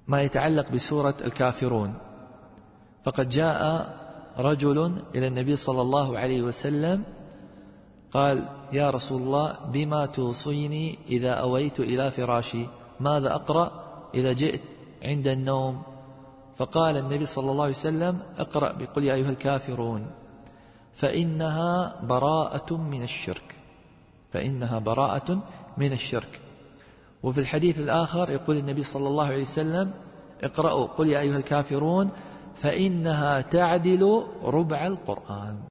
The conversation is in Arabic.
ما يتعلق بسورة الكافرون. فقد جاء رجل إلى النبي صلى الله عليه وسلم قال: يا رسول الله، بما توصيني إذا أويت إلى فراشي؟ ماذا أقرأ إذا جئت عند النوم؟ فقال النبي صلى الله عليه وسلم: اقرأ بقل يا أيها الكافرون، فإنها براءة من الشرك. فإنها براءة من الشرك. وفي الحديث الآخر يقول النبي صلى الله عليه وسلم: اقرأوا قل يا أيها الكافرون، فإنها تعدل ربع القرآن.